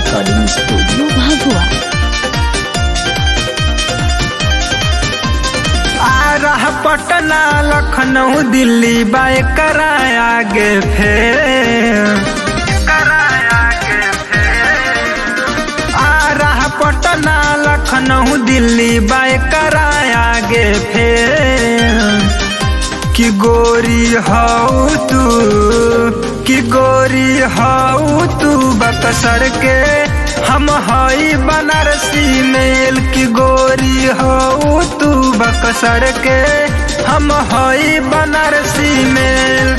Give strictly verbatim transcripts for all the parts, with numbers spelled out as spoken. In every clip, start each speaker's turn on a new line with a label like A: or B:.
A: Recording studio भागुआ।
B: आ रहा Patna Lucknow Delhi by कराया आगे फेर कराया आगे फेर आ रहा पटना लखनऊ दिल्ली बाय कराया आगे फेर कि गोरी हऊ तू कि गोरी हऊ तू बक्सर के हम हई बनारसी मेल की गोरी हऊ तू बक्सर के हम हई बनारसी मेल।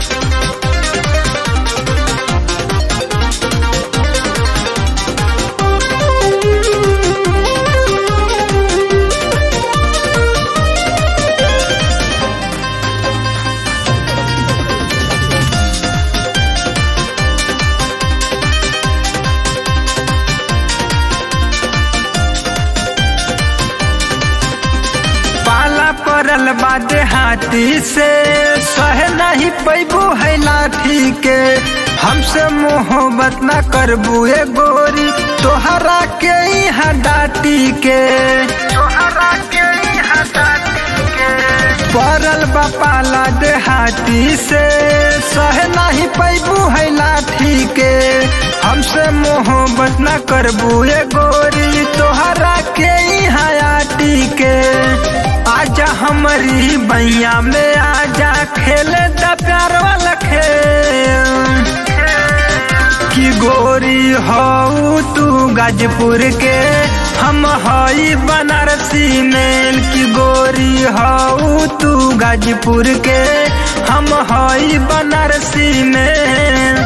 B: परल बादे हाथी से सह नहीं पैबू है लाठी के हमसे मोहब्बत न करबू ए गोरी तोहरा के यहाँ डाटी के तोहरा के यहाँ डाटी के परल बापाला दे हाथी से सह नहीं पैबू है लाठी के हमसे मोहब्बत न करबू ए गोरी तोहरा के यहाँ आटी के आजा हमारी बैया में आजा खेले दा प्यार वाला खेल कि गोरी हऊ तू गाजीपुर के हम हई बनारसी मेल की गोरी हऊ तू गाजीपुर के हम हई बनारसी मेल।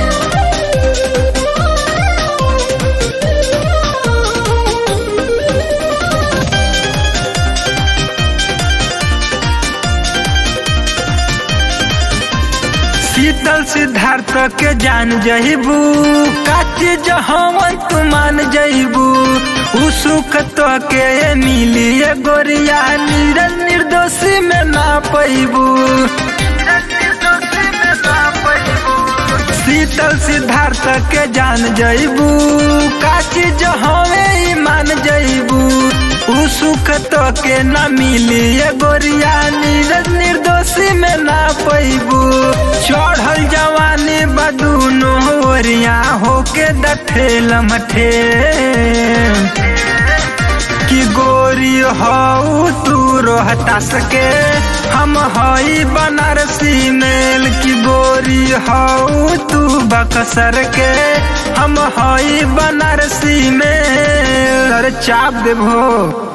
B: शीतल सिद्धार्थ के जान जइबू काची जहवन तू मान जइबू उ सुख तो के मिली ए गोरिया निरन निर्दोषी में ना पैबू शीतल सिद्धार्थ के जान जइबू काची जहवे मान जइबू उ सुख तो के ना मिली ए गोरिया निरन निर्दोषी में ना पैबू चढ़ल जवानी बदूनो ओरिया होके दठेल मठे कि गोरी हऊ तू रोहतास के हम हई बनारसी मेल की गोरी हऊ तू बक्सर के हम हई बनारसी मेल। अरे चाप देबो।